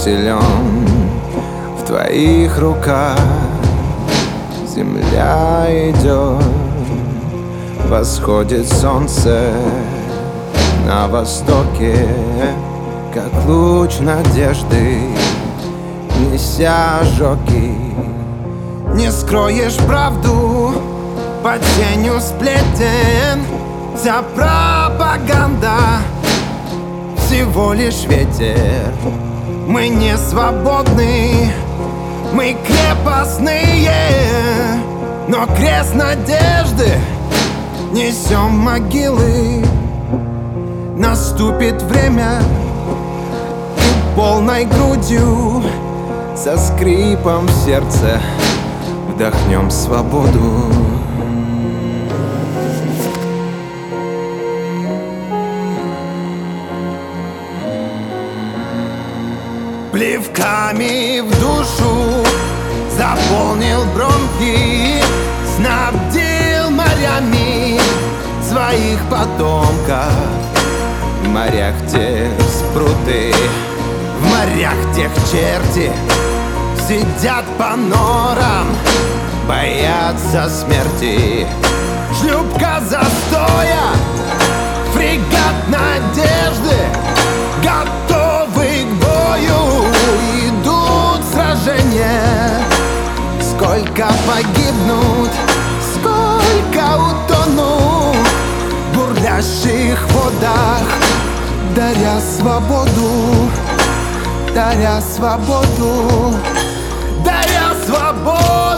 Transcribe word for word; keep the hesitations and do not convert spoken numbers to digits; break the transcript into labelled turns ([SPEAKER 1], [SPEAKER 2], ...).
[SPEAKER 1] силен в твоих руках. Земля идет, восходит солнце на востоке, как луч надежды, неся ожоги. Не скроешь правду под тенью сплетен, вся пропаганда всего лишь ветер. Мы не свободны, мы крепостные, но крест надежды несем могилы. Наступит время, и полной грудью, со скрипом в сердце вдохнем свободу. Плевками в душу заполнил бронхи, снабдил морями своих потомков. В морях тех спруты, в морях тех черти сидят по норам, боятся смерти. Шлюпка застоя, фрегат надежды, готовы к бою, идут сражения. Сколько погибнут, сколько утонут в бурлящих водах, даря свободу, даря свободу, даря свободу.